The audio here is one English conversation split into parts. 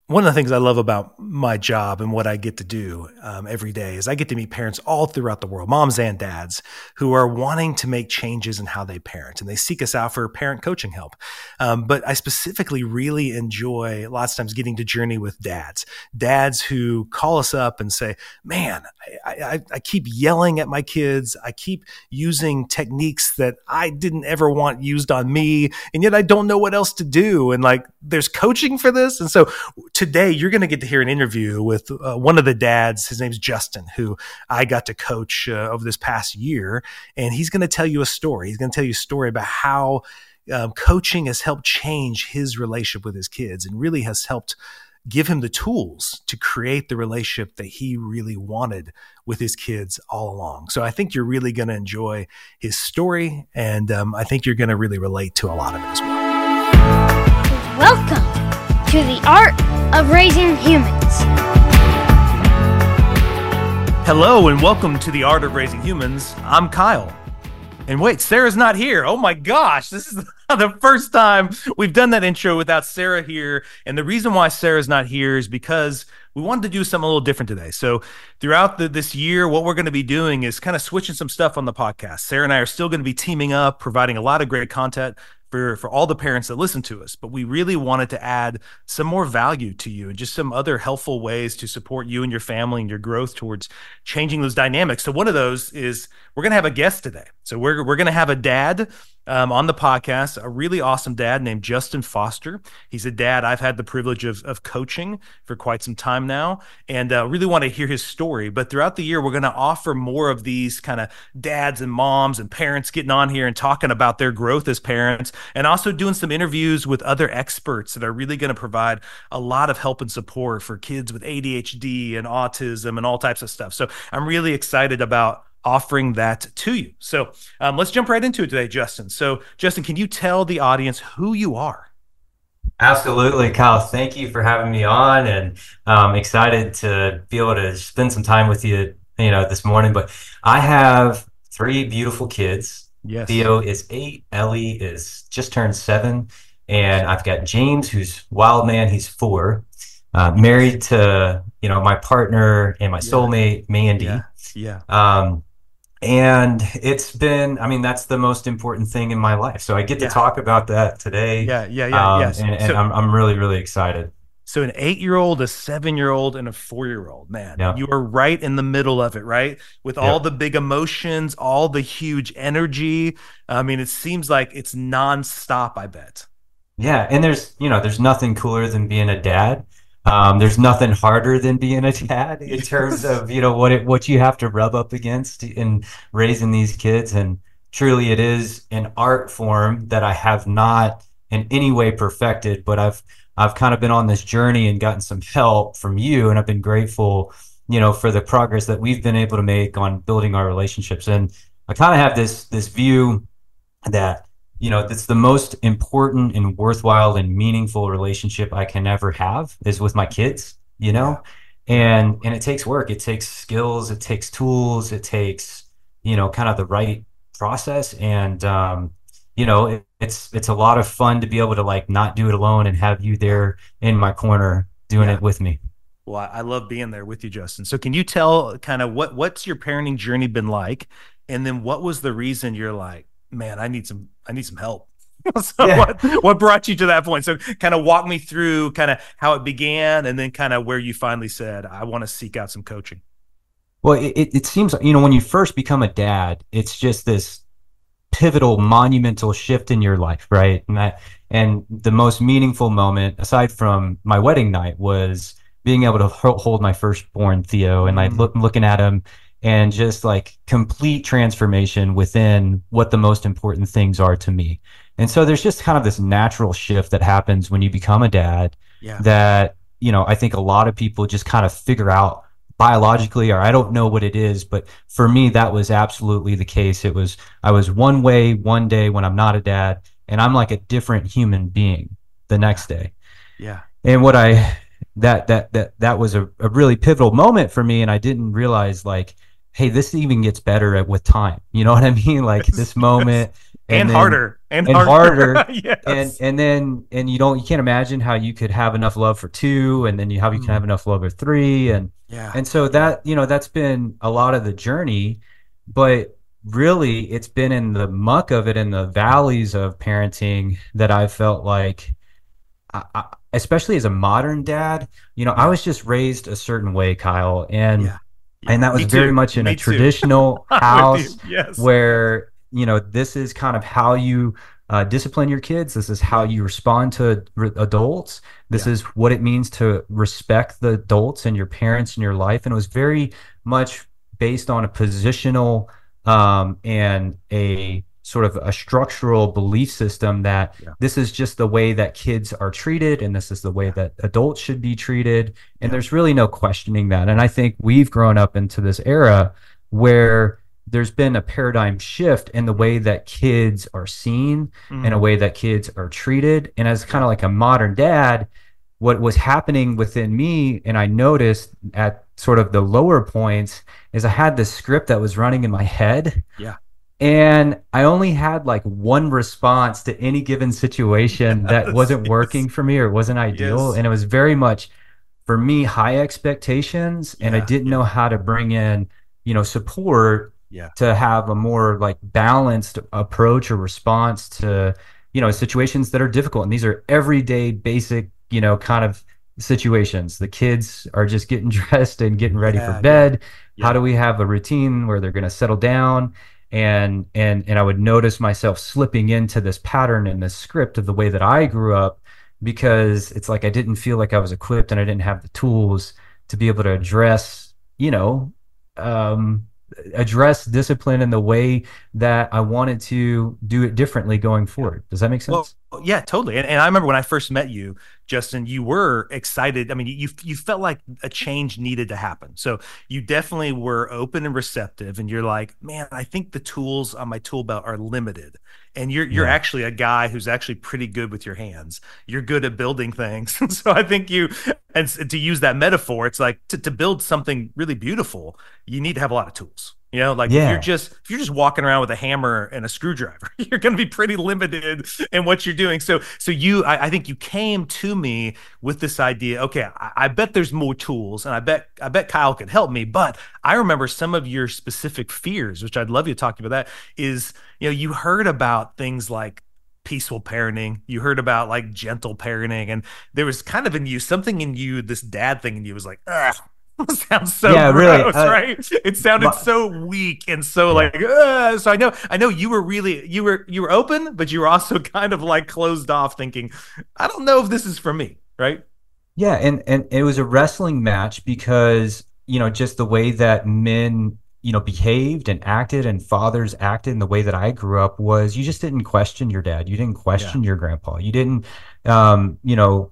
One of the things I love about my job and what I get to do every day is I get to meet parents all throughout the world, moms and dads, who are wanting to make changes in how they parent, and they seek us out for parent coaching help. But I specifically really enjoy lots of times getting to journey with dads who call us up and say, man, I keep yelling at my kids. I keep using techniques that I didn't ever want used on me, and yet I don't know what else to do. And like, there's coaching for this. And so today, you're going to get to hear an interview with one of the dads. His name's Justin, who I got to coach over this past year. And he's going to tell you a story. He's going to tell you a story about how coaching has helped change his relationship with his kids and really has helped give him the tools to create the relationship that he really wanted with his kids all along. So I think you're really going to enjoy his story. And I think you're going to really relate to a lot of it as well. Welcome to the Art of Raising Humans. Hello and welcome to the Art of Raising Humans. I'm Kyle. And wait, Sarah's not here. Oh my gosh, this is the first time we've done that intro without Sarah here. And the reason why Sarah's not here is because we wanted to do something a little different today. So throughout this year, what we're going to be doing is kind of switching some stuff on the podcast. Sarah and I are still going to be teaming up, providing a lot of great content for all the parents that listen to us, but we really wanted to add some more value to you and just some other helpful ways to support you and your family and your growth towards changing those dynamics. So one of those is we're going to have a guest today. So we're going to have a dad on the podcast, a really awesome dad named Justin Foster. He's a dad I've had the privilege of coaching for quite some time now, and really want to hear his story. But throughout the year, we're going to offer more of these kind of dads and moms and parents getting on here and talking about their growth as parents, and also doing some interviews with other experts that are really going to provide a lot of help and support for kids with ADHD and autism and all types of stuff. So I'm really excited about offering that to you. So let's jump right into it today, Justin. So Justin, can you tell the audience who you are? Absolutely, Kyle. Thank you for having me on, and I'm excited to be able to spend some time with you, this morning. But I have three beautiful kids. Yes. Theo is 8, Ellie is just turned 7, and I've got James, who's wild man. He's 4. Married to my partner and my soulmate, Mandy. Yeah. And it's been, that's the most important thing in my life. So I get to talk about that today. Yes. And I'm really, really excited. So an 8-year-old, a 7-year-old, and a 4-year-old, man, Yep. You are right in the middle of it, right? With all the big emotions, all the huge energy. It seems like it's nonstop, I bet. Yeah. And there's nothing cooler than being a dad. There's nothing harder than being a dad in terms of, what you have to rub up against in raising these kids. And truly it is an art form that I have not in any way perfected, but I've kind of been on this journey and gotten some help from you. And I've been grateful, for the progress that we've been able to make on building our relationships. And I kind of have this view that, that's the most important and worthwhile and meaningful relationship I can ever have is with my kids, and it takes work. It takes skills. It takes tools. It takes, kind of the right process. And, it's a lot of fun to be able to not do it alone and have you there in my corner doing it with me. Well, I love being there with you, Justin. So can you tell kind of what's your parenting journey been like? And then what was the reason you're like, man, I need some help. What brought you to that point? So kind of walk me through kind of how it began and then kind of where you finally said, I want to seek out some coaching. Well, it seems, when you first become a dad, it's just this pivotal, monumental shift in your life, right? And the most meaningful moment, aside from my wedding night, was being able to hold my firstborn Theo and looking at him, and just complete transformation within what the most important things are to me. And so there's just kind of this natural shift that happens when you become a dad that, I think a lot of people just kind of figure out biologically, or I don't know what it is, but for me, that was absolutely the case. I was one way one day when I'm not a dad, and I'm like a different human being the next day. Yeah. And that was a really pivotal moment for me. And I didn't realize hey, this even gets better with time. You know what I mean? This moment and then harder and and harder. harder, Yes. and you can't imagine how you could have enough love for two, and then you can have Mm, enough love for three, yeah. and so Yeah. that that's been a lot of the journey, but really it's been in the muck of it, in the valleys of parenting, that I felt like, especially as a modern dad, I Yeah. was just raised a certain way, Kyle, and Yeah. Yeah. that was Me very too. much in a Me too. traditional I'm with you. house Yes. where, this is kind of how you discipline your kids. This is how Yeah. you respond to adults. This Yeah. is what it means to respect the adults and your parents in your life. And it was very much based on a positional and a sort of a structural belief system that Yeah. this is just the way that kids are treated, and this is the way Yeah. that adults should be treated, and Yeah. there's really no questioning that. And I think we've grown up into this era where there's been a paradigm shift in the way that kids are seen and a Mm, way that kids are treated. And as kind yeah. of like a modern dad, what was happening within me, and I noticed at sort of the lower points, is I had this script that was running in my head, Yeah. and I only had like one response to any given situation that Yes. wasn't Yes. working for me or wasn't ideal. Yes. And it was very much, for me, high expectations. And I Yeah. didn't know Yeah. how to bring in, support Yeah. to have a more like balanced approach or response to, situations that are difficult. And these are everyday, basic, kind of situations. The kids are just getting dressed and getting ready for Yeah. Yeah. bed. How Yeah. do we have a routine where they're going to settle down? And I would notice myself slipping into this pattern and this script of the way that I grew up, because it's like I didn't feel like I was equipped and I didn't have the tools to be able to um, address discipline in the way that I wanted to do it differently going Yeah. forward. Does that make Well, sense? yeah, totally. And I remember when I first met you, Justin, you were excited. I mean, you felt like a change needed to happen. So you definitely were open and receptive. And you're like, man, I think the tools on my tool belt are limited. And you're Yeah. actually a guy who's actually pretty good with your hands. You're good at building things. So I think to use that metaphor, it's like to build something really beautiful, you need to have a lot of tools. Like Yeah. if you're just walking around with a hammer and a screwdriver, you're going to be pretty limited in what you're doing. So I think you came to me with this idea. Okay, I bet there's more tools, and I bet Kyle could help me. But I remember some of your specific fears, which I'd love you to talk about. That is, you heard about things like peaceful parenting. You heard about like gentle parenting, and there was kind of in you something in you, this dad thing in you was like, ugh. Sounds so Yeah, really. gross, right? It sounded My, so weak and so yeah. like. So I know you were really you were open, but you were also kind of like closed off, thinking, I don't know if this is for me, right? Yeah, and it was a wrestling match because, just the way that men, behaved and acted, and fathers acted in the way that I grew up, was you just didn't question your dad. You didn't Yeah, question your grandpa. You didn't, um, you know,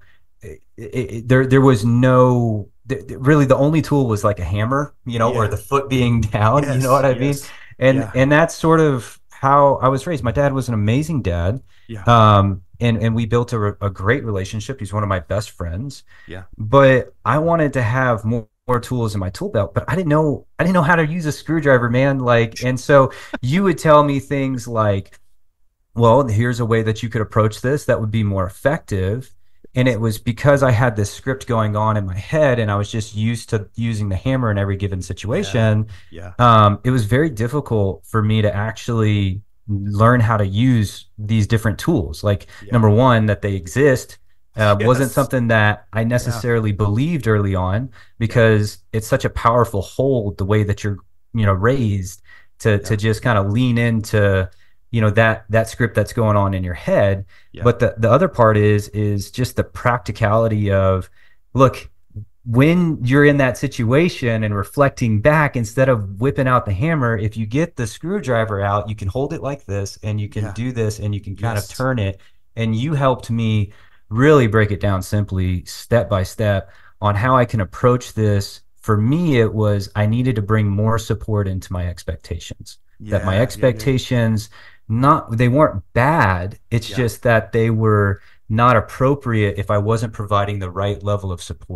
there was no, really the only tool was like a hammer, or yeah, the foot being down, you know yes, what I mean? yes, And yeah, that's sort of how I was raised. My dad was an amazing dad. yeah, And we built a great relationship. He's one of my best friends, yeah, but I wanted to have more tools in my tool belt, but I didn't know how to use a screwdriver, man. Like, and so you would tell me things like, well, here's a way that you could approach this that would be more effective. And it was because I had this script going on in my head and I was just used to using the hammer in every given yeah, situation. yeah, It was very difficult for me to actually learn how to use these different tools. Like, yeah, number one, that they exist wasn't yes, something that I yeah, necessarily believed early on, yeah, because it's such a powerful hold, the way that you're, raised to yeah, just kind of lean into, that script that's going on in your head. yeah, But the other part is just the practicality of, look, when you're in that situation and reflecting back, instead of whipping out the hammer, if you get the screwdriver out, you can hold it like this and you can yeah, do this and you can kind of yes, turn it. And you helped me really break it down simply, step by step, on how I can approach this. For me, it was I needed to bring more support into my expectations. That my yeah, yeah, yeah, expectations, not they weren't bad. It's yeah. just that they were not appropriate if I wasn't providing the right level of support.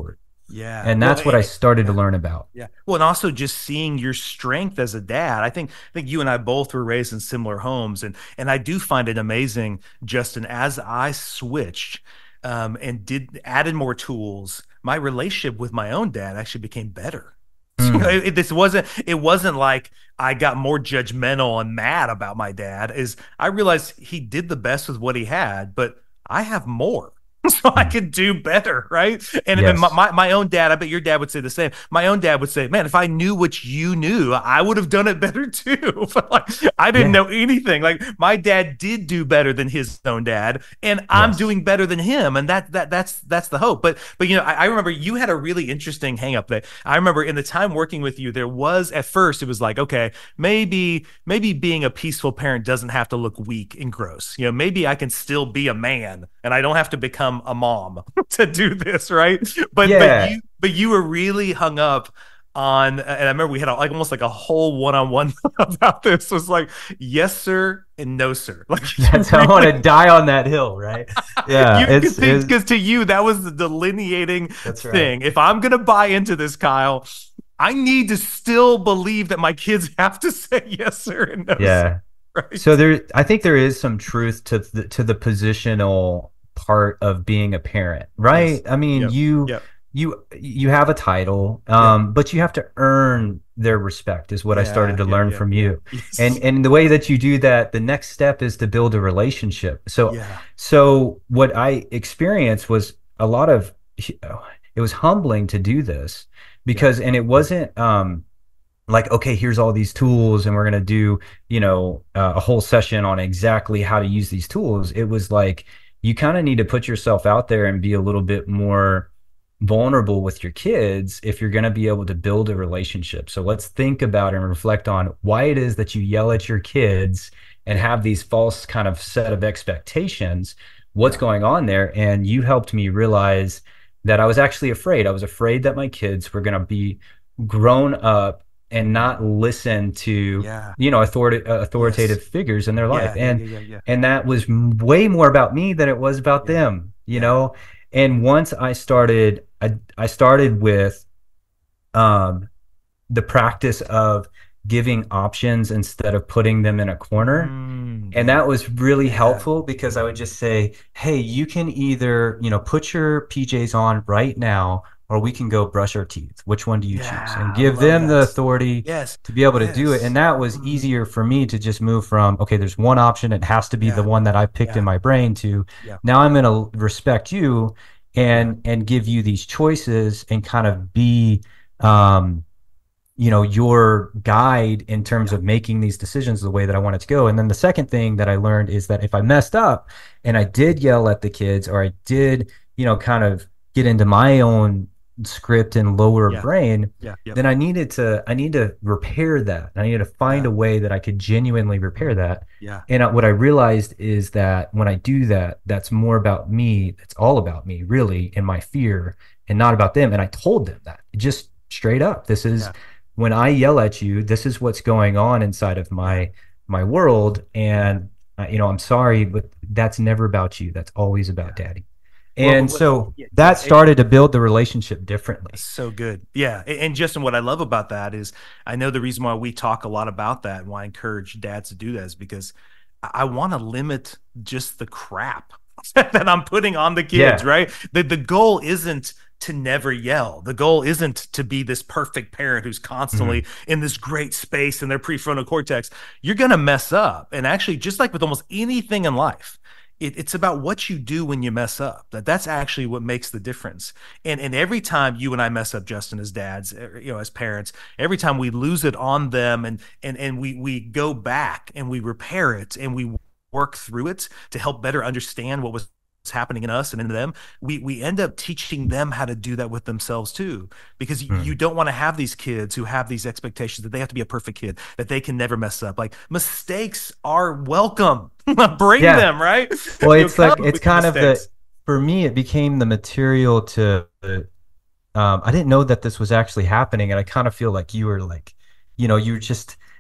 Yeah. And Well, that's what I started to yeah. learn about. Yeah. Well, and also just seeing your strength as a dad. I think you and I both were raised in similar homes, and I do find it amazing, Justin, as I switched and did added more tools, my relationship with my own dad actually became better. Mm, It wasn't like I got more judgmental and mad about my dad. Is I realized he did the best with what he had, but I have more. So I mm. could do better, right? And then Yes. my own dad, I bet your dad would say the same. My own dad would say, "Man, if I knew what you knew, I would have done it better too." But like, I didn't Yeah. know anything. Like my dad did do better than his own dad, and I'm Yes. doing better than him, and that's the hope. But I remember you had a really interesting hang up there. I remember in the time working with you, there was at first it was like, okay, maybe being a peaceful parent doesn't have to look weak and gross. Maybe I can still be a man and I don't have to become a mom to do this, right? But Yeah. you were really hung up on, and I remember we had like almost like a whole one-on-one about this. It was like yes sir and no sir. Like you That's how I want really to die on that hill, right? Yeah. you because to you that was the delineating That's right. thing. If I'm gonna buy into this, Kyle, I need to still believe that my kids have to say yes sir and no sir, Yeah. So right? I think there is some truth to the positional part of being a parent, right? Yes. I mean, Yep. Yep. you have a title, Yep. but you have to earn their respect, is what I started Yeah. to Yeah. learn Yeah. from Yeah. you. Yes. And the way that you do that, the next step is to build a relationship. Yeah. So what I experienced was a lot of it was humbling to do this Yeah. because and it wasn't like, okay, here's all these tools and we're going to do, a whole session on exactly how to use these tools. It was like, you kind of need to put yourself out there and be a little bit more vulnerable with your kids if you're going to be able to build a relationship. So let's think about and reflect on why it is that you yell at your kids and have these false kind of set of expectations. What's Yeah. going on there? And you helped me realize that I was actually afraid. I was afraid that my kids were going to be grown up and not listen to Yeah. Yes. authoritative figures in their life, Yeah. Yeah. Yeah. Yeah. Yeah. and that was way more about me than it was about Yeah. them. Yeah. And once I started with um the practice of giving options instead of putting them in a corner. And Yeah. that was really Yeah. helpful because I would just say, hey, you can either, put your PJs on right now, or we can go brush our teeth. Which one do you choose? And Yeah. I give love them the that. authority Yes. to be able to do it. And Yes. that was easier for me to just move from, okay, there's one option. It has to be the Yeah. one that I picked in Yeah. my brain to Yeah. now I'm going to respect you Yeah. and give you these choices and kind of be, um, your guide in terms Yeah. of making these decisions the way that I want it to go. And then the second thing that I learned is that if I messed up and I did yell at the kids or I did, kind of get into my own script and lower Yeah. brain, Yeah. Yep. then I need to repair that. I need to find Yeah. a way that I could genuinely repair that. Yeah. And what I realized is that when I do that, that's more about me. It's all about me, really, and my fear, and not about them. And I told them that just straight up. This is Yeah. when I yell at you, this is what's going on inside of my world. And I'm sorry, but that's never about you. That's always about Yeah. daddy. Well, And so yeah. that Yeah. started to build the relationship differently. So good. Yeah. And Justin, what I love about that is I know the reason why we talk a lot about that and why I encourage dads to do that is because I want to limit just the crap that I'm putting on the kids, Yeah. right? The goal isn't to never yell. The goal isn't to be this perfect parent who's constantly Mhm. in this great space in their prefrontal cortex. You're going to mess up. And actually, just like with almost anything in life, it's about what you do when you mess up. That's actually what makes the difference. And every time you and I mess up, Justin, as dads, as parents, every time we lose it on them and we go back and we repair it and we work through it to help better understand what was happening in us and in them, we end up teaching them how to do that with themselves too, because you Mm. don't want to have these kids who have these expectations that they have to be a perfect kid, that they can never mess up. Like mistakes are welcome. Bring Yeah. them, right? Well, it's Come like it's with your kind of mistakes. for me, it became the material to I didn't know that this was actually happening, and I kind of feel like you were like, you were just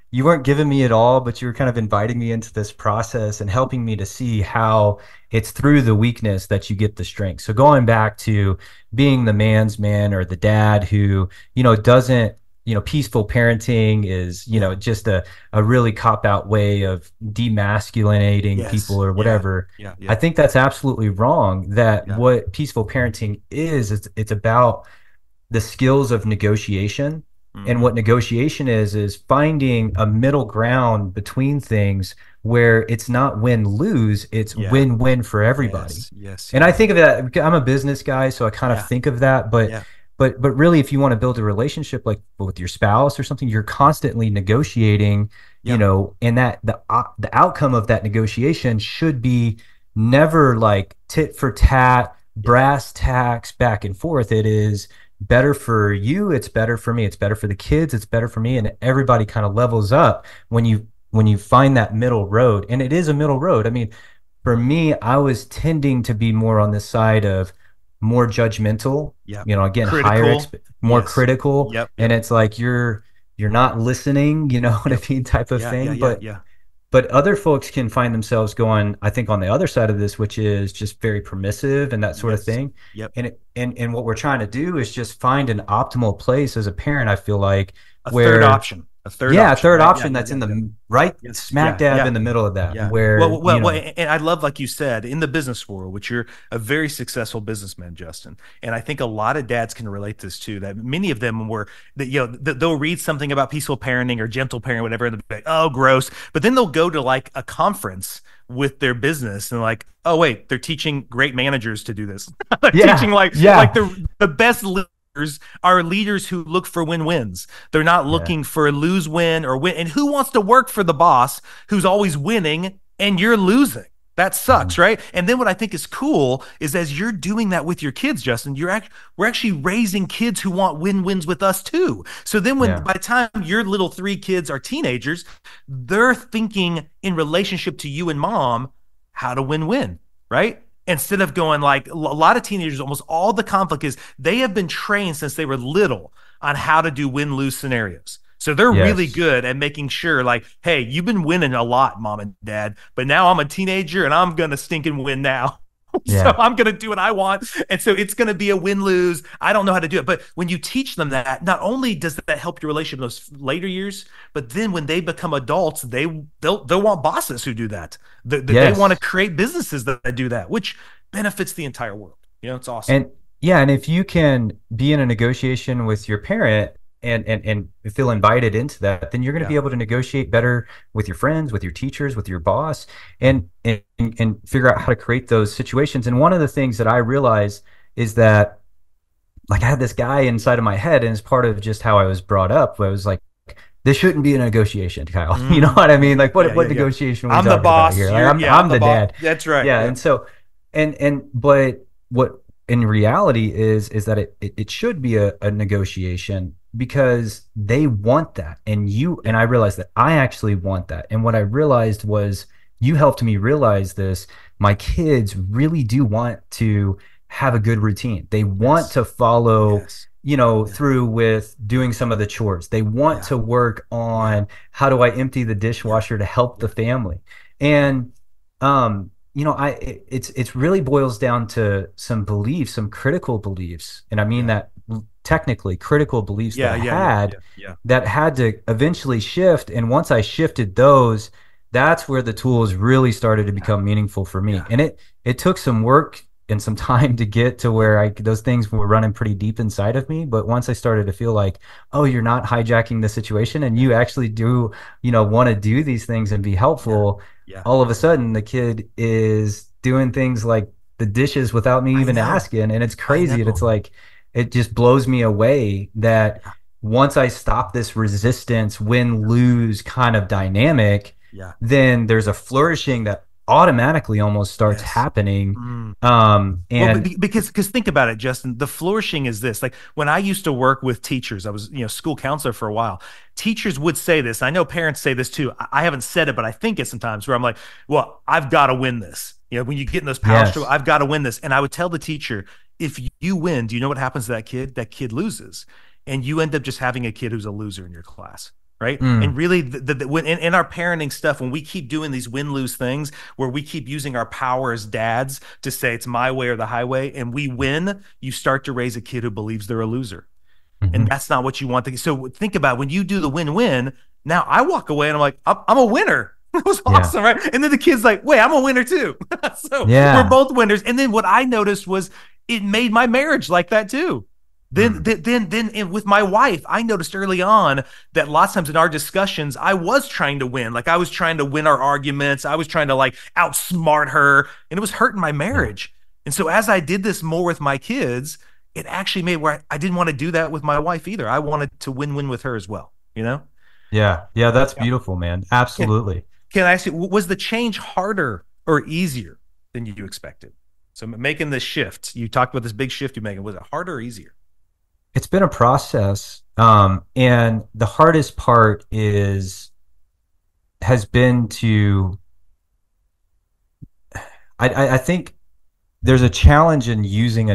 you weren't giving me it all, but you were kind of inviting me into this process and helping me to see how it's through the weakness that you get the strength. So going back to being the man's man or the dad who, doesn't, peaceful parenting is, just a really cop out way of demasculinating Yes. people or Yeah. whatever. Yeah. I Yeah. think that's absolutely wrong. That Yeah. what peaceful parenting is, it's about the skills of negotiation. And Hmm. what negotiation is finding a middle ground between things where it's not win lose, it's Yeah. win win for everybody. Yes. Yes. And I Yes. think of that, I'm a business guy, so I kind of Yeah. think of that, but Yeah. but really if you want to build a relationship like with your spouse or something, you're constantly negotiating, Yeah. and that the outcome of that negotiation should be never like tit for tat, Yeah. brass tacks back and forth. It is better for you, it's better for me, it's better for the kids, it's better for me, and everybody kind of levels up when you find that middle road. And it is a middle road. I mean, for me, I was tending to be more on the side of more judgmental, Yeah. again, Critical. more Yes. critical. Yep. And Yep. it's like you're not listening, you know what I Yep. mean, type of Yeah. Yeah. thing. Yeah. But Yeah. but other folks can find themselves going, I think, on the other side of this, which is just very permissive and that sort of Yes. thing. Yep. And what we're trying to do is just find an optimal place as a parent, I feel like, A third where option. A third yeah, a option. third Right. Yeah. option Yeah. that's Yeah. in Yeah. the right Yes. smack Yeah. dab Yeah. in the middle of that, Yeah. where, And I love, like you said, in the business world, which you're a very successful businessman, Justin. And I think a lot of dads can relate to this too. That many of them were that they'll read something about peaceful parenting or gentle parenting, whatever, and they'll be like, oh, gross. But then they'll go to like a conference with their business and like, oh wait, they're teaching great managers to do this. They're teaching yeah, like yeah, the best leaders are leaders who look for win-wins. They're not yeah, looking for lose-win or win. And who wants to work for the boss who's always winning and you're losing? That sucks, mhm, right? And then what I think is cool is as you're doing that with your kids, Justin, we're actually raising kids who want win-wins with us too. So then yeah, by the time your little three kids are teenagers, they're thinking in relationship to you and mom how to win-win, right? Instead of going like a lot of teenagers, almost all the conflict is they have been trained since they were little on how to do win-lose scenarios. So they're really yes, good at making sure, like, hey, you've been winning a lot, mom and dad, but now I'm a teenager and I'm gonna stinking win now. So yeah, I'm gonna do what I want, and so it's gonna be a win-lose. I don't know how to do it, but when you teach them that, not only does that help your relationship in those later years, but then when they become adults, they'll want bosses who do that. They want to yes. create businesses that do that, which benefits the entire world. It's awesome. And yeah, and if you can be in a negotiation with your parent and feel invited into that, then you're going to be Yeah. able to negotiate better with your friends, with your teachers, with your boss, and figure out how to create those situations. And one of the things that I realized is that, like, I had this guy inside of my head, and it's part of just how I was brought up, where I was like, this shouldn't be a negotiation, Kyle. You know Mm. what I mean? Like, Yeah, what yeah, yeah. negotiation are we I'm the talking about boss. here? Like, I'm The the boss. dad. That's right. Yeah, Yeah. and so but what in reality is that it should be a negotiation because they want that, and I realized that I actually want that. And what I realized was you helped me realize this. My kids really do want to have a good routine. They want Yes. to follow, Yes. Yeah. through with doing some of the chores. They want Yeah. to work Yeah. on how do I empty the Yeah. dishwasher to help the Yeah. family. And it's really boils down to some beliefs, some critical beliefs, and I mean Yeah. that technically critical beliefs that Yeah. I Yeah. Yeah. had Yeah. Yeah. that had to eventually shift. And once I shifted those, that's where the tools really started to become meaningful for me. Yeah. And it took some work and some time to get to where those things were running pretty deep inside of me. But once I started to feel like, oh, you're not hijacking the situation and you actually do, want to do these things and be helpful, Yeah. all of a sudden the kid is doing things like the dishes without me I even know. asking. And it's I crazy. And it's know. like, it just blows me away that once I stop this resistance win lose kind of dynamic, Yeah. then there's a flourishing that automatically almost starts Yes. happening. Mm. Well, And because think about it, Justin. The flourishing is this. Like when I used to work with teachers, I was school counselor for a while. Teachers would say this. I know parents say this too. I haven't said it, but I think it sometimes where I'm like, well, I've got to win this. When you get in those power struggles, yes, I've got to win this. And I would tell the teacher, if you win, do you know what happens to that kid? That kid loses, and you end up just having a kid who's a loser in your class. right? And Mm, really, when in our parenting stuff, when we keep doing these win lose things, where we keep using our power as dads to say it's my way or the highway, and we win, you start to raise a kid who believes they're a loser, and mhm. that's not what you want. So think about when you do the win win. Now I walk away and I'm like, I'm a winner. It was Yeah. awesome, right? And then the kid's like, wait, I'm a winner too. So we're Yeah. both winners. And then what I noticed was it made my marriage like that too. Then, Mm, with my wife, I noticed early on that lots of times in our discussions, I was trying to win. Like I was trying to win our arguments. I was trying to like outsmart her, and it was hurting my yeah. marriage. And so as I did this more with my kids, it actually made where I didn't want to do that with my wife either. I wanted to win-win with her as well. You know? Yeah. Yeah. That's Yeah. beautiful, man. Can, Absolutely. can I ask you, was the change harder or easier than you expected? So making this shift, you talked about this big shift you're making. Was it harder or easier? It's been a process. And the hardest part has been to, I think there's a challenge in using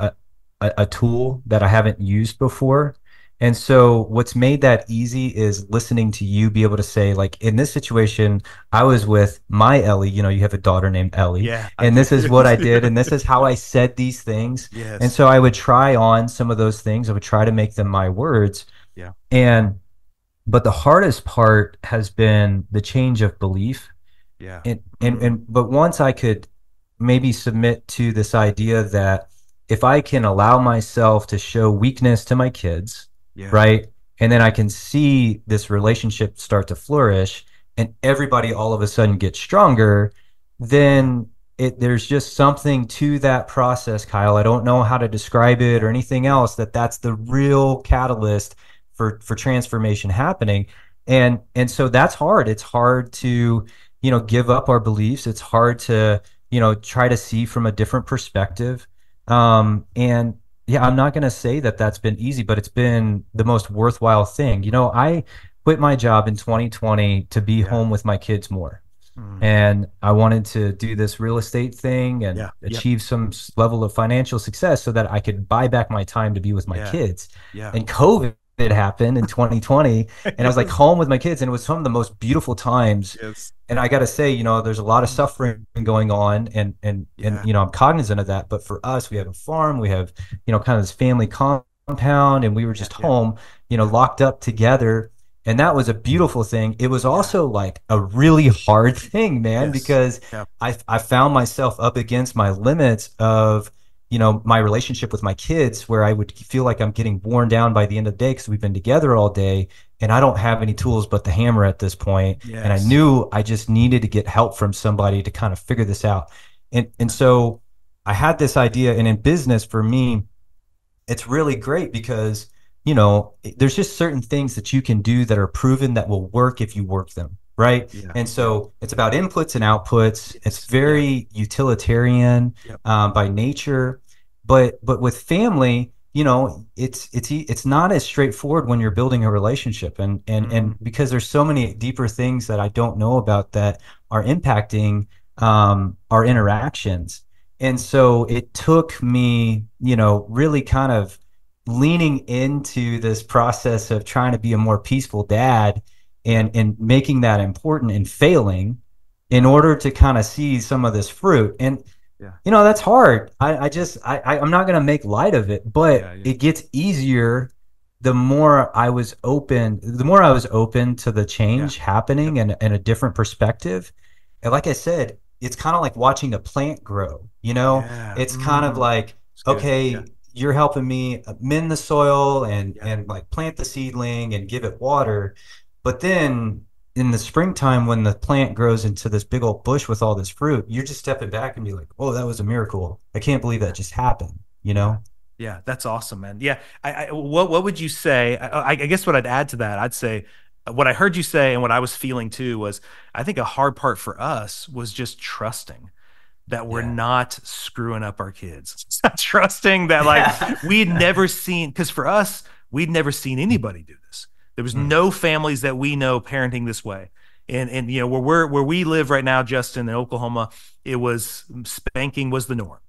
a tool that I haven't used before. And so what's made that easy is listening to you be able to say, like, in this situation, I was with my Ellie, you have a daughter named Ellie, Yeah, I and do. this is what I did, and this is how I said these things. And Yes. so I would try on some of those things. I would try to make them my words. Yeah. And but the hardest part has been the change of belief. Yeah. But once I could maybe submit to this idea that if I can allow myself to show weakness to my kids, Yeah. right? And then I can see this relationship start to flourish and everybody all of a sudden gets stronger, then there's just something to that process, Kyle. I don't know how to describe it Yeah. or anything Yeah. else, that's the real catalyst for transformation happening. And so that's hard. It's hard to, give up our beliefs. It's hard to, try to see from a different perspective. And yeah, I'm not going to say that that's been easy, but it's been the most worthwhile thing. I quit my job in 2020 to be Yeah. home with my kids more. Mm. And I wanted to do this real estate thing and Yeah. Yep. achieve some level of financial success so that I could buy back my time to be with my Yeah. kids. Yeah. And COVID happened in 2020, and I was like home with my kids, and it was some of the most beautiful times. Yes. And I got to say, there's a lot of suffering going on, and Yeah. I'm cognizant of that. But for us, we have a farm, we have kind of this family compound, and we were Yeah. just Yeah. home, locked up together, and that was a beautiful thing. It was also like a really hard thing, man, Yes. because Yeah. I found myself up against my limits of my relationship with my kids, where I would feel like I'm getting worn down by the end of the day because we've been together all day and I don't have any tools but the hammer at this point. And I Yes. knew I just needed to get help from somebody to kind of figure this out. And so I had this idea, and in business for me, it's really great because, there's just certain things that you can do that are proven that will work if you work them. Right. Yeah. And so it's about inputs and outputs. It's Yes. very utilitarian Yep. by nature, but with family, it's not as straightforward when you're building a relationship, and because there's so many deeper things that I don't know about that are impacting our interactions. And so it took me, really kind of leaning into this process of trying to be a more peaceful dad and making that important and failing in order to kind of see some of this fruit. And Yeah. that's hard. I'm not going to make light of it, but Yeah. Yeah. it gets easier the more I was open to the change Yeah. Yep. happening and a different perspective. And like I said, it's kind of like watching a plant grow. Yeah. It's kind of like, It's good. Yeah. okay, you're helping me mend the soil and Yeah. and like plant the seedling and give it water. But then in the springtime, when the plant grows into this big old bush with all this fruit, you're just stepping back and be like, "Oh, that was a miracle! I can't believe that just happened." You Yeah. know? Yeah, that's awesome, man. Yeah, what would you say? I guess what I'd add to that, I'd say what I heard you say and what I was feeling too was I think a hard part for us was just trusting that we're Yeah. not screwing up our kids. Trusting that like we'd never seen, because for us, we'd never seen anybody do this. There was Mm. no families that we know parenting this way. And where we live right now, Justin, in Oklahoma, it was spanking was the norm.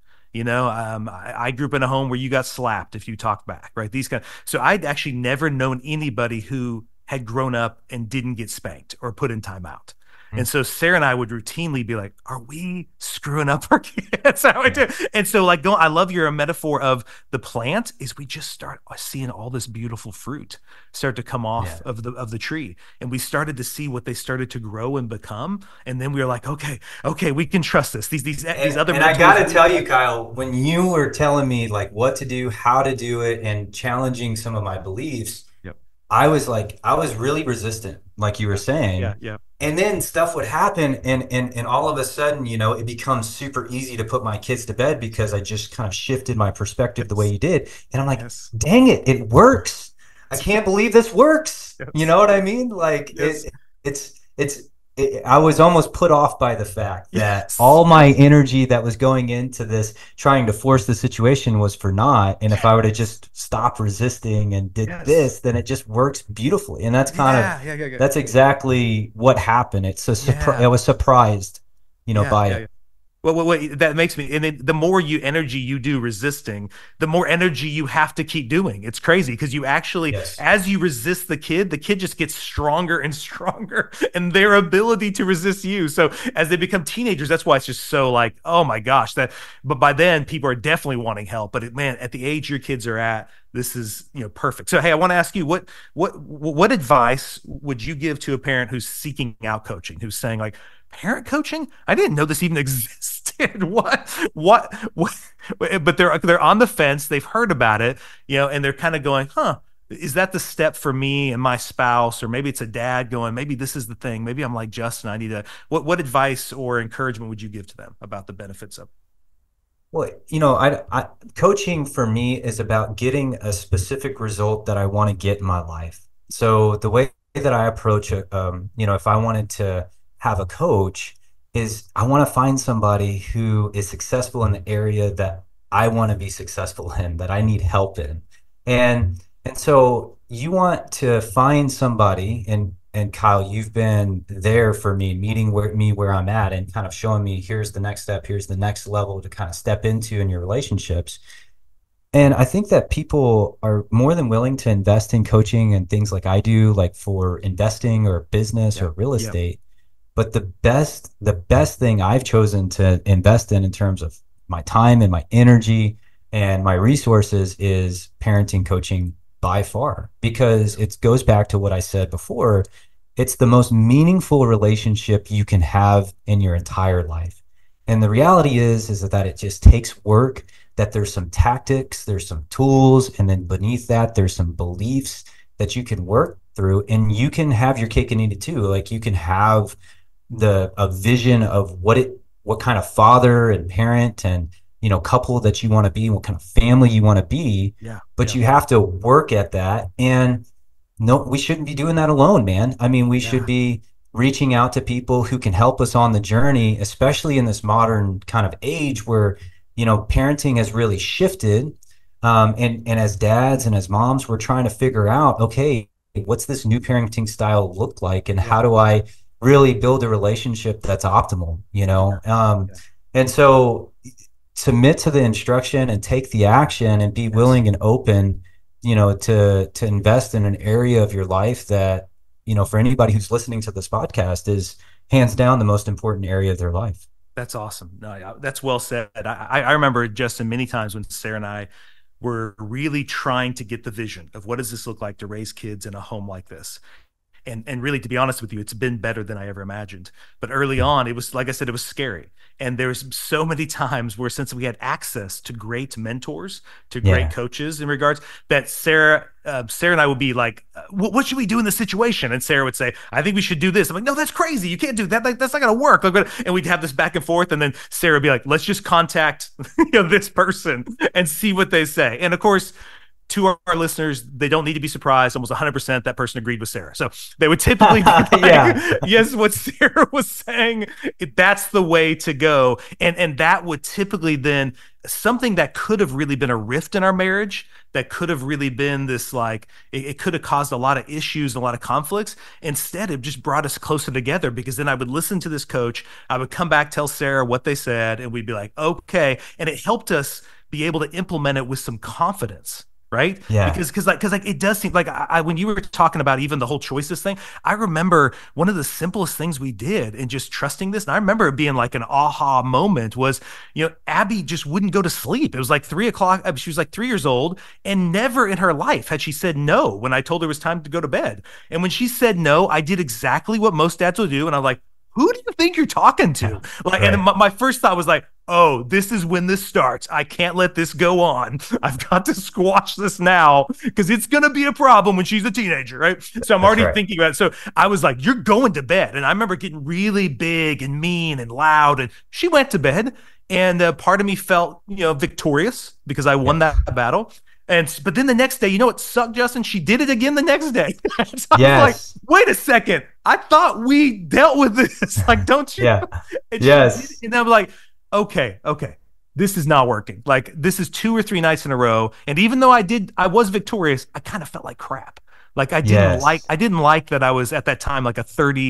I grew up in a home where you got slapped if you talked back, right? So I'd actually never known anybody who had grown up and didn't get spanked or put in timeout. Mm. And so Sarah and I would routinely be like, "Are we screwing up our kids?" That's how I do. And so, like, I love your metaphor of the plant. Is we just start seeing all this beautiful fruit start to come off of the tree, and we started to see what they started to grow and become. And then we were like, "Okay, we can trust this." These other. And I got to tell you, Kyle, when you were telling me like what to do, how to do it, and challenging some of my beliefs, Yep. I was really resistant, like you were saying. Yeah. And then stuff would happen, and all of a sudden, it becomes super easy to put my kids to bed because I just kind of shifted my perspective the way you did. And I'm like, dang it, it works. I can't believe this works. Yes. You know what I mean? Like it's I was almost put off by the fact that all my energy that was going into this, trying to force the situation, was for naught. And if I were to just stop resisting and did this, then it just works beautifully. And that's that's exactly what happened. It's I was surprised, by it. Well, that makes me, and then the more energy you do resisting, the more energy you have to keep doing. It's crazy because you actually, as you resist the kid just gets stronger and stronger in their ability to resist you. So as they become teenagers, that's why it's just so like, oh my gosh, but by then people are definitely wanting help. But man, at the age your kids are at, this is, perfect. So, hey, I want to ask you, what advice would you give to a parent who's seeking out coaching, who's saying like, parent coaching? I didn't know this even existed. What? But they're on the fence. They've heard about it, and they're kind of going, is that the step for me and my spouse? Or maybe it's a dad going, maybe this is the thing. Maybe I'm like Justin. I need to, what advice or encouragement would you give to them about the benefits of? Well, coaching for me is about getting a specific result that I want to get in my life. So the way that I approach it, if I wanted to have a coach, is I want to find somebody who is successful in the area that I want to be successful in, that I need help in. And so you want to find somebody, and Kyle, you've been there for me, meeting where I'm at and kind of showing me, here's the next step, here's the next level to kind of step into in your relationships. And I think that people are more than willing to invest in coaching and things like I do, like for investing or business or real estate. But the best thing I've chosen to invest in terms of my time and my energy and my resources is parenting coaching by far, because it goes back to what I said before. It's the most meaningful relationship you can have in your entire life. And the reality is that it just takes work, that there's some tactics, there's some tools, and then beneath that, there's some beliefs that you can work through, and you can have your cake and eat it too. Like you can have a vision of what kind of father and parent and couple that you want to be, and what kind of family you want to be. But you have to work at that. And no, we shouldn't be doing that alone, man. I mean, we should be reaching out to people who can help us on the journey, especially in this modern kind of age where parenting has really shifted. And as dads and as moms, we're trying to figure out, okay, what's this new parenting style look like, and how do I really build a relationship that's optimal, And so submit to the instruction and take the action and be willing and open, to invest in an area of your life that, for anybody who's listening to this podcast, is hands down the most important area of their life. That's awesome. No, that's well said. I remember, Justin, many times when Sarah and I were really trying to get the vision of what does this look like to raise kids in a home like this. And really, to be honest with you, it's been better than I ever imagined. But early on, it was, like I said, it was scary. And there's so many times where, since we had access to great mentors, to great coaches in regards, that Sarah and I would be like, what should we do in this situation? And Sarah would say, I think we should do this. I'm like, no, that's crazy. You can't do that. That's not going to work. And we'd have this back and forth. And then Sarah would be like, let's just contact this person and see what they say. And of course, to our listeners, they don't need to be surprised. Almost 100% that person agreed with Sarah. So they would typically be like, yes, what Sarah was saying, that's the way to go. And that would typically then, something that could have really been a rift in our marriage, that could have really been this, like, it could have caused a lot of issues and a lot of conflicts. Instead, it just brought us closer together, because then I would listen to this coach. I would come back, tell Sarah what they said, and we'd be like, okay. And it helped us be able to implement it with some confidence. right? Yeah. Because it does seem like when you were talking about even the whole choices thing, I remember one of the simplest things we did in just trusting this. And I remember it being like an aha moment was, Abby just wouldn't go to sleep. It was like 3 o'clock. She was like 3 years old, and never in her life had she said no when I told her it was time to go to bed. And when she said no, I did exactly what most dads would do. And I'm like, who do you think you're talking to? Like, Right. and my first thought was like, oh, this is when this starts. I can't let this go on. I've got to squash this now because it's going to be a problem when she's a teenager, right? So I'm That's already right. thinking about it. So I was like, you're going to bed. And I remember getting really big and mean and loud. And she went to bed. And part of me felt, victorious because I won Yeah. that battle. But then the next day, you know what sucked, Justin? She did it again the next day. So I was like, Yes. wait a second. I thought we dealt with this. Like, don't you? Yeah. And she Yes. did it, and I'm like, okay. This is not working. Like, this is 2 or 3 nights in a row. And even though I was victorious, I kind of felt like crap. Like Yes. I didn't like that I was at that time like a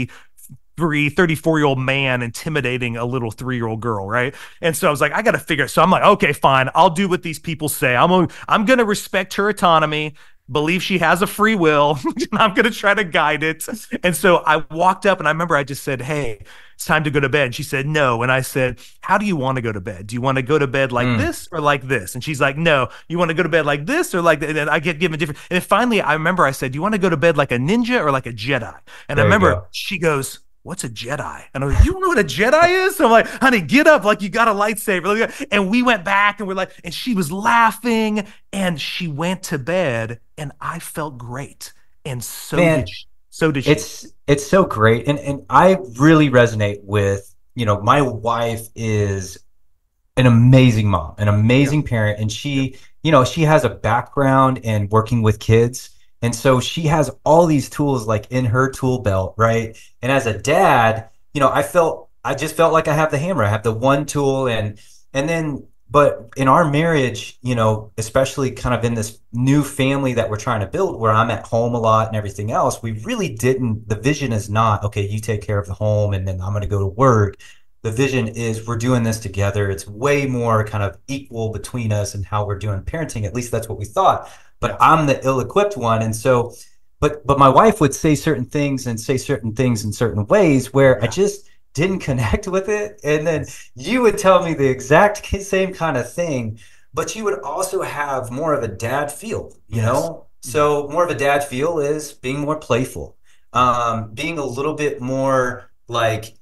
34-year-old man intimidating a little 3-year-old girl, right? And so I was like, I got to figure it. So I'm like, okay, fine. I'll do what these people say. I'm going to respect her autonomy, believe she has a free will. And I'm going to try to guide it. And so I walked up and I remember I just said, hey, it's time to go to bed. And she said, no. And I said, how do you want to go to bed? Do you want to go to bed like this or like this? And she's like, no, you want to go to bed like this or like that? And then I get given different. And then finally, I remember I said, do you want to go to bed like a ninja or like a Jedi? And I There you remember go. she goes, what's a Jedi? And I was like, you don't know what a Jedi is? So I'm like, honey, get up, like you got a lightsaber. And we went back and we're like, and she was laughing and she went to bed and I felt great. And so Man, did she. So did she. it's so great. And I really resonate with, my wife is an amazing mom, an Yep. amazing parent, and she has a background in working with kids. And so she has all these tools like in her tool belt, right? And as a dad, I just felt like I have the hammer. I have the one tool and then but in our marriage, especially kind of in this new family that we're trying to build where I'm at home a lot and everything else, we really didn't, the vision is not, okay, you take care of the home and then I'm going to go to work. The vision is we're doing this together. It's way more kind of equal between us and how we're doing parenting. At least that's what we thought. But Yeah. I'm the ill-equipped one. And so, but my wife would say certain things and say certain things in certain ways where I Yeah. just didn't connect with it. And then you would tell me the exact same kind of thing, but you would also have more of a dad feel, Yes. So more of a dad feel is being more playful, being a little bit more like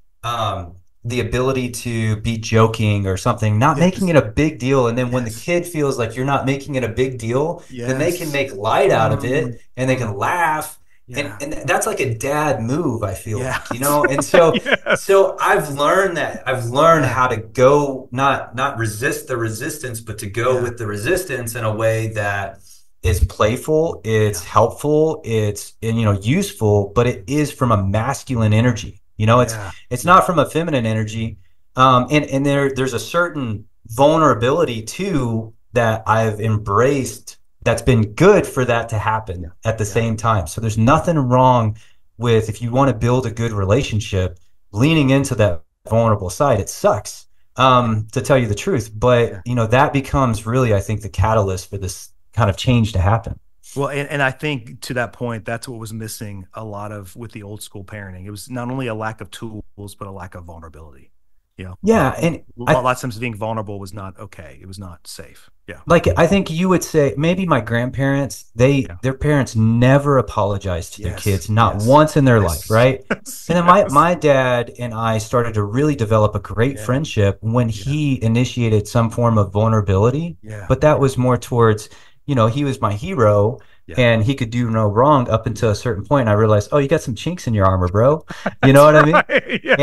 the ability to be joking or something, not making Yes. it a big deal. And then when the Yes. kid feels like you're not making it a big deal, then they can Yes. make light out of Mm, it and they can laugh. And yeah. and that's like a dad move, I feel Yeah. like, and so Yes. so I've learned Yeah. how to go not resist the resistance, but to go Yeah. with the resistance in a way that is playful, it's Yeah. helpful, it's useful, but it is from a masculine energy. It's Yeah. it's not from a feminine energy. And there's a certain vulnerability too that I've embraced that's been good for that to happen at the Yeah. same time. So there's nothing wrong with if you want to build a good relationship, leaning into that vulnerable side. It sucks, to tell you the truth, but Yeah. that becomes really, I think, the catalyst for this kind of change to happen. Well, and I think to that point, that's what was missing a lot of with the old school parenting. It was not only a lack of tools, but a lack of vulnerability. Yeah, and A I lot of times being vulnerable was not okay. It was not safe. Yeah. like I think you would say maybe my grandparents, Yeah. their parents never apologized to their Yes. kids, not Yes. once in their Yes. life, right? Yes. And then my dad and I started to really develop a great Yeah. friendship when he initiated some form of vulnerability, Yeah. but that was more towards, he was my hero Yeah. and he could do no wrong up until a certain point. And I realized, oh, you got some chinks in your armor, bro. You know what I mean? Right. Yes.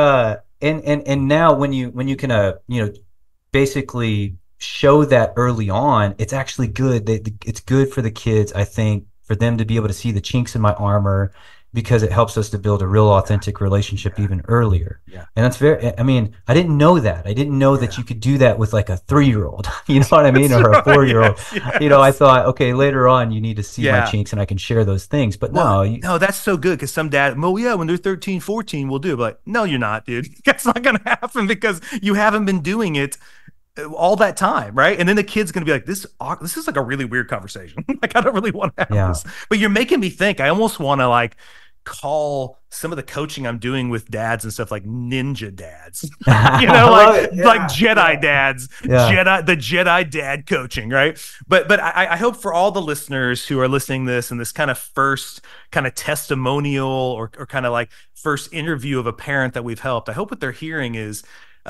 And now when you can basically show that early on, it's actually good. It's good for the kids, I think, for them to be able to see the chinks in my armor because it helps us to build a real authentic relationship even earlier. Yeah. And that's I mean, I didn't know that. I didn't know that you could do that with like a 3-year-old, you know what I mean? That's Or a right. 4-year-old. Yes. I thought, okay, later on you need to see my Yeah. chinks and I can share those things. But Well, no, no, that's so good because some dad, well, yeah, when they're 13, 14, we'll do it. But like, no, you're not, dude. That's not going to happen because you haven't been doing it all that time, right? And then the kid's gonna be like, this is like a really weird conversation. Like I don't really want to have Yeah. this, but you're making me think. I almost want to like call some of the coaching I'm doing with dads and stuff like ninja dads, like Jedi dads, Yeah. the Jedi dad coaching, right? But I hope for all the listeners who are listening to this and this kind of first kind of testimonial or kind of like first interview of a parent that we've helped, I hope what they're hearing is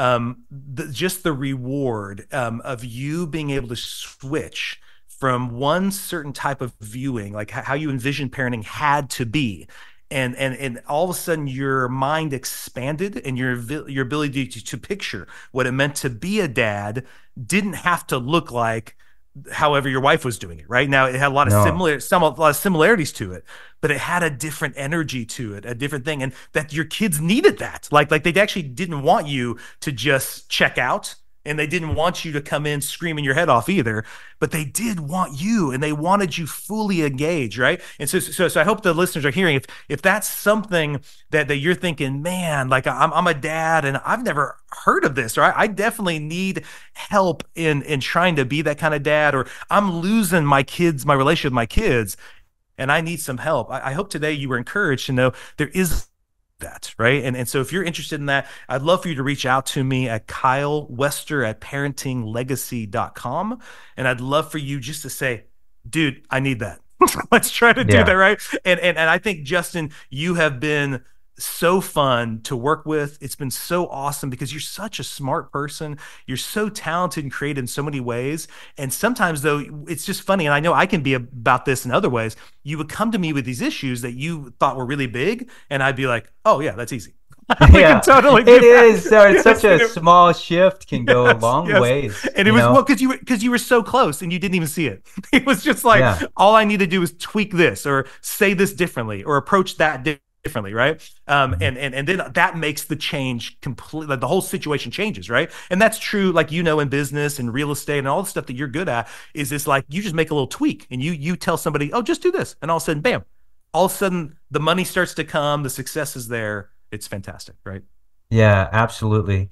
just the reward of you being able to switch from one certain type of viewing, like how you envision parenting had to be, and all of a sudden your mind expanded and your ability to picture what it meant to be a dad didn't have to look like however your wife was doing it. Right now, it had a lot of No. a lot of similarities to it, but it had a different energy to it, a different thing, and that your kids needed that. Like they actually didn't want you to just check out, and they didn't want you to come in screaming your head off either, but they did want you, and they wanted you fully engaged, right? And so I hope the listeners are hearing, if that's something that you're thinking, man, like I'm a dad and I've never heard of this, or I definitely need help in trying to be that kind of dad, or I'm losing my relationship with my kids, and I need some help. I hope today you were encouraged to know there is that, right? And so if you're interested in that, I'd love for you to reach out to me at Kyle Wester at parentinglegacy.com. And I'd love for you just to say, dude, I need that. Let's try to do Yeah. that, right? And I think, Justin, you have been so fun to work with. It's been so awesome because you're such a smart person. You're so talented and creative in so many ways. And sometimes, though, it's just funny. And I know I can be about this in other ways. You would come to me with these issues that you thought were really big, and I'd be like, oh, yeah, that's easy. We Yeah, can totally do it that. is. So it's Yes, such a small shift can go a long yes. ways. And it was well because you were so close and you didn't even see it. It was just like Yeah. all I need to do is tweak this or say this differently or approach that differently, right? And then that makes the change completely. Like the whole situation changes, right? And that's true, like in business and real estate and all the stuff that you're good at. Is this like you just make a little tweak and you tell somebody, oh, just do this, and all of a sudden, bam! All of a sudden, the money starts to come, the success is there. It's fantastic, right? Yeah, absolutely.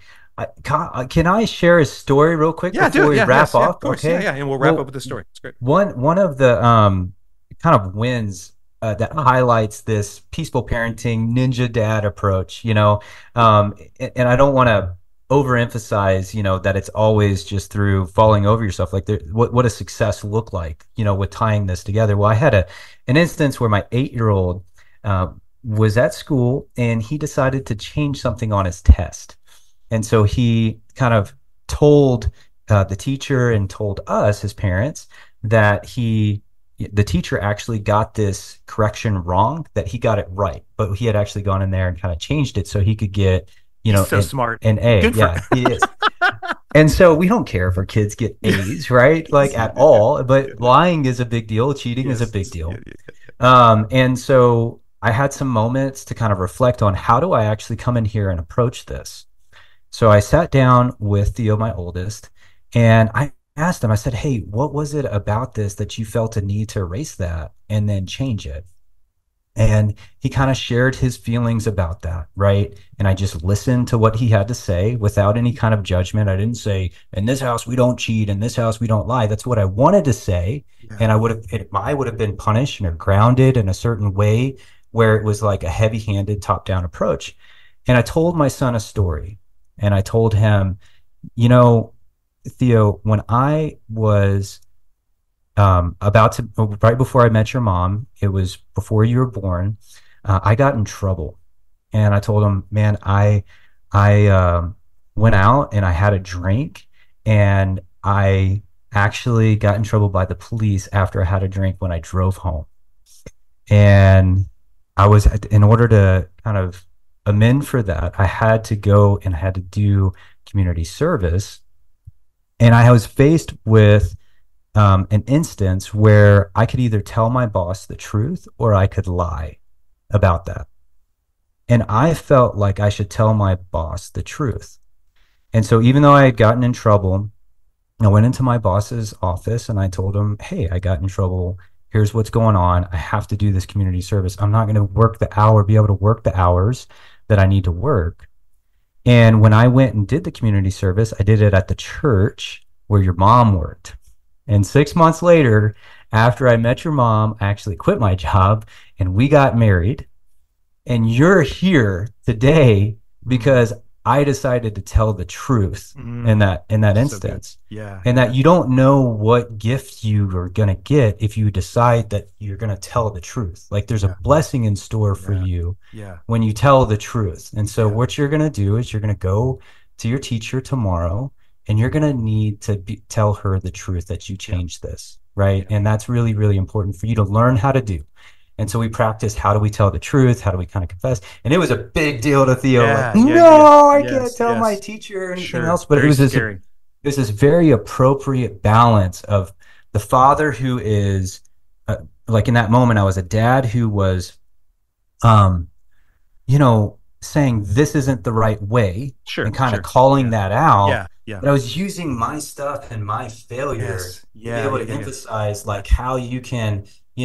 Can I share a story real quick Yeah, do before it. we Yeah, wrap yes, yeah, of up? course. Okay. Yeah, and we'll wrap Well, up with the story. It's great. one of the kind of wins that highlights this peaceful parenting ninja dad approach, and I don't want to overemphasize, that it's always just through falling over yourself. Like what does success look like, with tying this together? Well, I had an instance where my 8-year-old was at school and he decided to change something on his test. And so he kind of told the teacher and told us, his parents, that the teacher actually got this correction wrong, that he got it right, but he had actually gone in there and kind of changed it so he could get, He's so smart. an A. Good Yeah, he is. And so we don't care if our kids get A's, right? Like at all. But lying is a big deal. Cheating is a big deal. And so I had some moments to kind of reflect on how do I actually come in here and approach this. So I sat down with Theo, my oldest, and I asked him, I said, hey, what was it about this that you felt a need to erase that and then change it? And he kind of shared his feelings about that, right? And I just listened to what he had to say without any kind of judgment. I didn't say, in this house, we don't cheat. In this house, we don't lie. That's what I wanted to say. Yeah. And I would have been punished or grounded in a certain way where it was like a heavy-handed top-down approach. And I told my son a story. And I told him, Theo, when I was right before I met your mom, it was before you were born, I got in trouble. And I told him, man, I went out and I had a drink, and I actually got in trouble by the police after I had a drink when I drove home. And in order to kind of amend for that, I had to go and I had to do community service. And I was faced with an instance where I could either tell my boss the truth or I could lie about that. And I felt like I should tell my boss the truth. And so even though I had gotten in trouble, I went into my boss's office and I told him, hey, I got in trouble. Here's what's going on. I have to do this community service. I'm not going to be able to work the hours that I need to work. And when I went and did the community service, I did it at the church where your mom worked. And 6 months later, after I met your mom, I actually quit my job and we got married. And you're here today because I decided to tell the truth in that instance. Yeah. And that you don't know what gift you are going to get if you decide that you're going to tell the truth. Like there's a blessing in store for you when you tell the truth. And so what you're going to do is you're going to go to your teacher tomorrow and you're going to need to tell her the truth that you changed this, right? And that's really, really important for you to learn how to do. And so we practiced, how do we tell the truth? How do we kind of confess? And it was a big deal to Theo. I can't tell my teacher or anything else. But it was this very appropriate balance of the father who is, like in that moment, I was a dad who was, saying this isn't the right way and kind of calling that out. But I was using my stuff and my failure to be able to emphasize like how you can,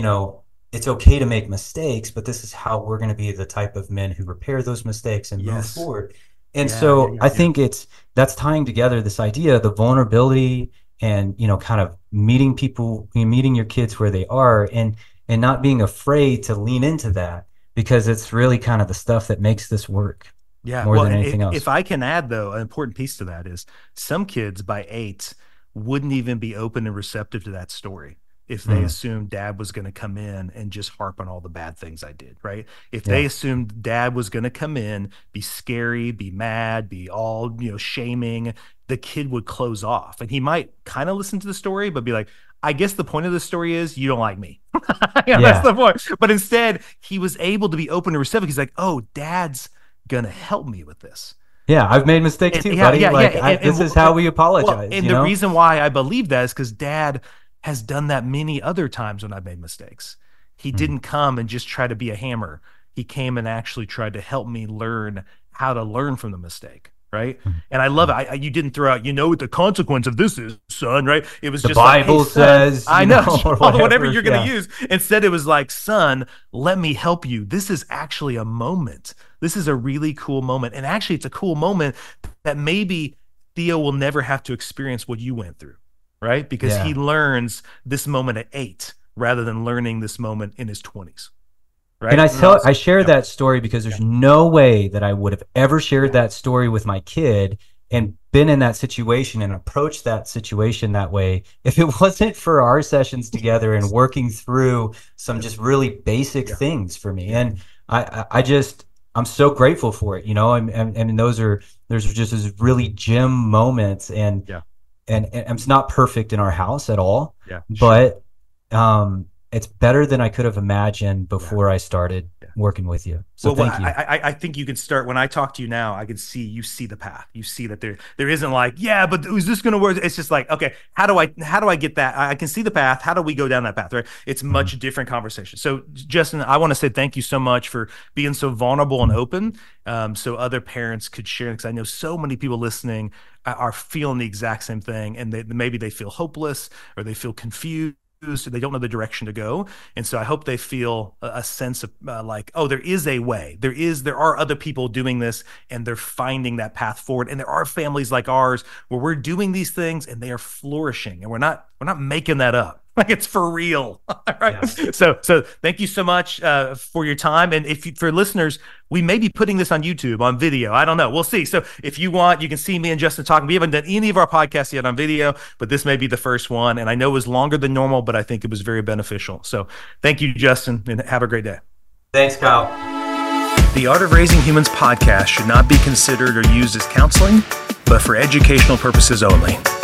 it's okay to make mistakes, but this is how we're going to be the type of men who repair those mistakes and move forward. And I think that's tying together this idea, the vulnerability and, kind of meeting people, meeting your kids where they are and not being afraid to lean into that because it's really kind of the stuff that makes this work more than anything else. If I can add, though, an important piece to that is some kids by 8 wouldn't even be open and receptive to that story if they assumed dad was going to come in and just harp on all the bad things I did, right? If they assumed dad was going to come in, be scary, be mad, be all, shaming, the kid would close off. And he might kind of listen to the story, but be like, I guess the point of the story is you don't like me. That's the point. But instead, he was able to be open and receptive. He's like, oh, dad's going to help me with this. Yeah, I've made mistakes too, buddy. This is how we apologize. The reason why I believe that is because dad has done that many other times when I've made mistakes. He didn't come and just try to be a hammer. He came and actually tried to help me learn how to learn from the mistake, right? And I love it. You didn't throw out, what the consequence of this is, son, right? It was the just Bible like, hey, son, says, I know, whatever you're going to use. Instead, it was like, son, let me help you. This is actually a moment. This is a really cool moment. And actually, it's a cool moment that maybe Theo will never have to experience what you went through. Right? Because he learns this moment at 8 rather than learning this moment in his 20s. Right? And I share that story because there's no way that I would have ever shared that story with my kid and been in that situation and approached that situation that way if it wasn't for our sessions together and working through some just really basic things for me. And I'm so grateful for it, and those are just those really gem moments and it's not perfect in our house at all, but it's better than I could have imagined before I started working with you. So thank you. I think you can start, when I talk to you now, I can see, you see the path. You see that there isn't like, but is this going to work? It's just like, okay, how do I get that? I can see the path. How do we go down that path, right? It's much different conversation. So Justin, I want to say thank you so much for being so vulnerable and open, so other parents could share, because I know so many people listening are feeling the exact same thing, and maybe they feel hopeless or they feel confused. They don't know the direction to go. And so I hope they feel a sense of like, oh, there is a way. There are other people doing this and they're finding that path forward. And there are families like ours where we're doing these things and they are flourishing, and we're not making that up. Like, it's for real. Right. Yeah. So thank you so much for your time. And for listeners, we may be putting this on YouTube on video. I don't know. We'll see. So if you want, you can see me and Justin talking. We haven't done any of our podcasts yet on video, but this may be the first one. And I know it was longer than normal, but I think it was very beneficial. So thank you, Justin, and have a great day. Thanks, Kyle. The Art of Raising Humans podcast should not be considered or used as counseling, but for educational purposes only.